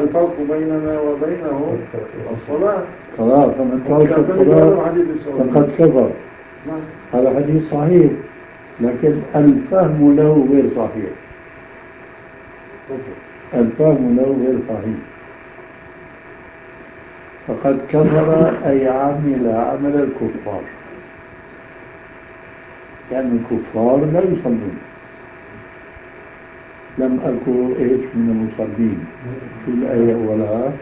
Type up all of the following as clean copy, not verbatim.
الفرق بيننا وبينه الصلاة. فمن ترك الصلاة فقد كفر. هذا حديث صحيح، لكن الفهم له غير صحيح. الفهم له غير صحيح. فقد كفر أي عمل عمل الكفار، لأن الكفار لا يصلون. لم أكن إيش من المصلين في الآية أولها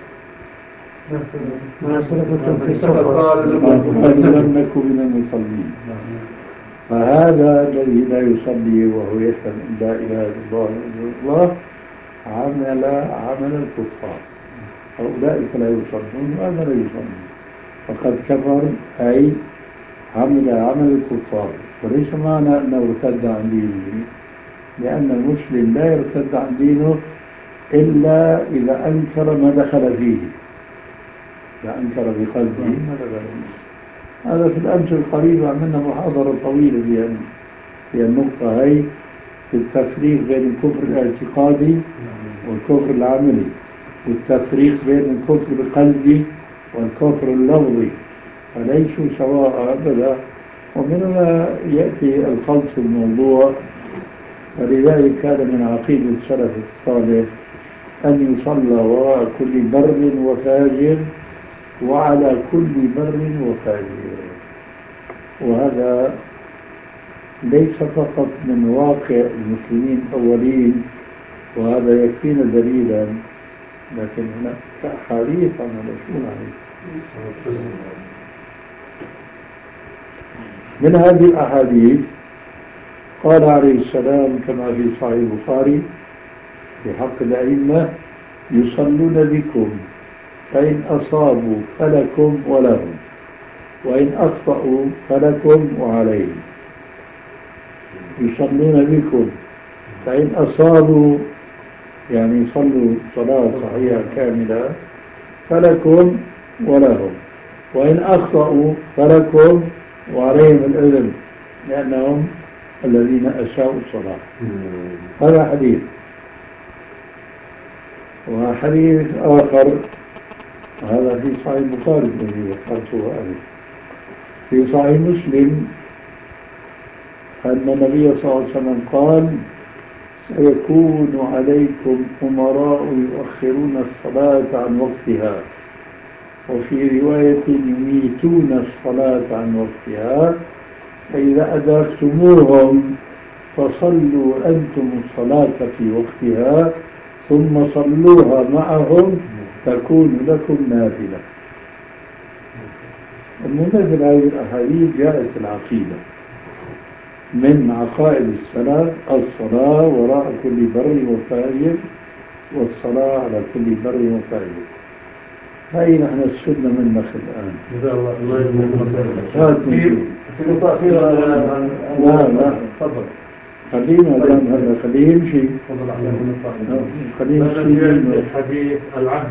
ما سلككم في سقر قالوا لم نكن من المصلين. فهذا الذي لا يصلي وهو يشهد أن لا إله إلا الله وأن الله عمل الكفار. أولئك لا يصلون وهذا لا يصلي، فقد كفر أي عمل الكفار. وليس معنى أنه ارتد عن دينه، لأن المسلم لا يرتد عن دينه إلا إذا أنكر ما دخل فيه. إذا أنكر بقلبه ما دخل فيه. هذا في الأمس القريبة عملنا محاضرة طويلة في النقطة هي، في التفريق بين الكفر الاعتقادي والكفر العملي، والتفريق بين الكفر القلبي والكفر اللفظي، فليسوا سواء أبدا. ومن هنا يأتي الخلط في الموضوع. ولذلك كان من عقيدة السلف الصالح أن يصلى وراء كل بر وفاجر وعلى كل بر وفاجر. وهذا ليس فقط من واقع المسلمين الأولين، وهذا يكفينا دليلا، لكن هناك أحاديث عن الرسول عليه الصلاة والسلام. من هذه الأحاديث قال عليه السلام كما في صحيح البخاري في حق الأئمة: يصلون بكم فإن أصابوا فلكم ولهم، وإن أخطأوا فلكم وعليهم. يصلون بكم فإن أصابوا يعني صلوا صلاة صحيحة كاملة فلكم ولهم، وإن أخطأوا فلكم وعليهم الإثم لأنهم الذين أساءوا الصلاة. هذا حديث. وحديث آخر هذا في صحيح البخاري الذي ذكرته أنا، في صحيح مسلم أن النبي صلى الله عليه وسلم قال: سيكون عليكم أمراء يؤخرون الصلاة عن وقتها، وفي رواية يميتون الصلاة عن وقتها، فإذا أدركتموهم فصلوا أنتم الصلاة في وقتها ثم صلوها معهم تكون لكم نافلة. ومن مثل هذه الأحاديث جاءت العقيدة من عقائد السلف: الصلاة وراء كل بر وفاجر، والصلاة على كل بر وفاجر. هاي نحن السنة من نخل الآن. جزا الله يجزاكم في نقطة أخيرة. لا تفضل. خلينا دام هلا خليه يمشي. تفضل. خليه ما يمشي نجي عند حديث العهد